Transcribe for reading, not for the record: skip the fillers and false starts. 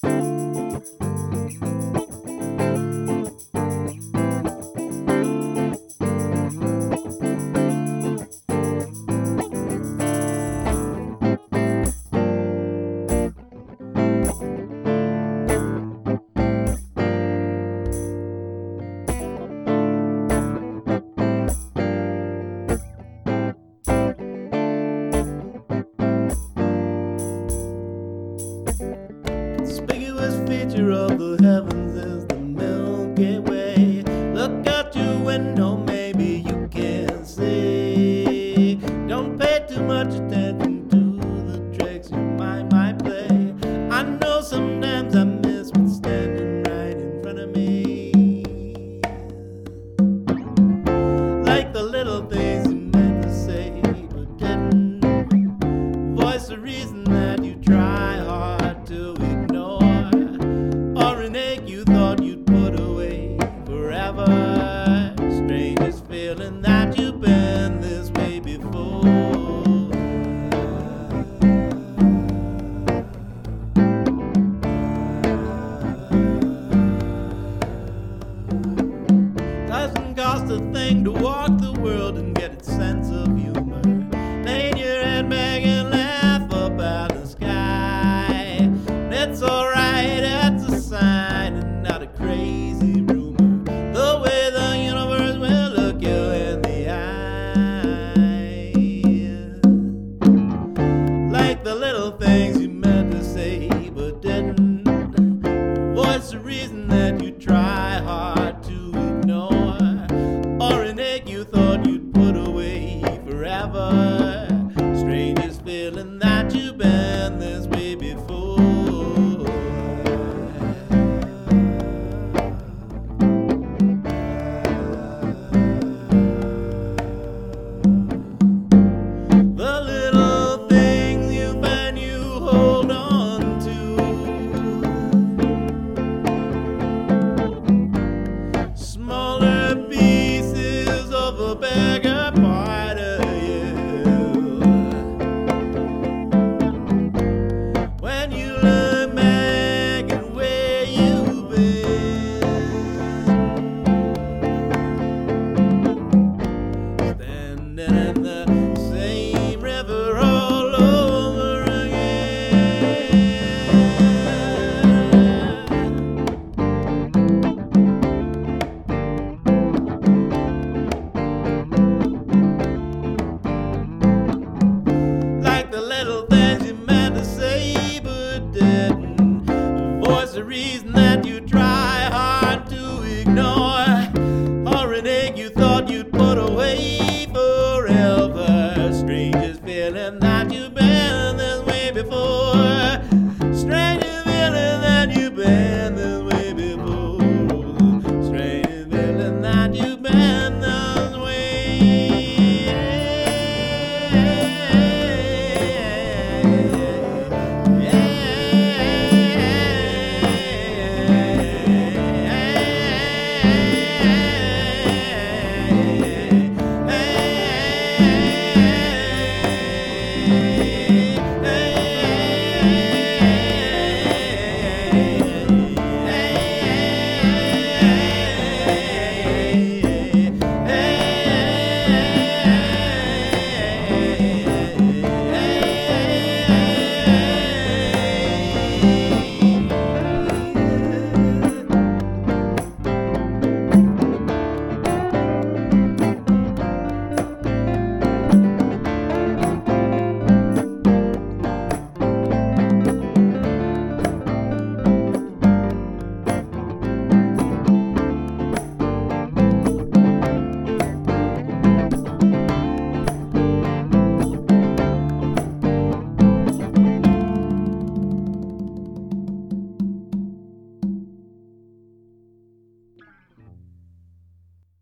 Conspicuous feature of the heavens is the Milky Way. Look out your window, maybe you can see. Don't pay too much attention to the tricks your mind might play. I know sometimes I miss what's standing right in front of me, like the little things you meant to say but didn't. Voice the reason that you try hard to ignore, or an ache you thought you'd put away forever. Strangest feeling that you've been this way before. Doesn't cost a thing to walk the world and get its sense of humor. Lay your head back and laugh up at the sky. It's alright, it's a sign and not a crazy rumor. The way the universe will look you in the eye, like the little things you meant to say but didn't. Voice the reason that you try hard to ignore, or an ache you thought you'd put away forever. Strangest feeling that you've been this way before. The little things you find you hold on to, smaller pieces of a bigger part of you. When you look back at where you've been, standing in the same river all over again, like the little things you meant to say but didn't. Voice the reason that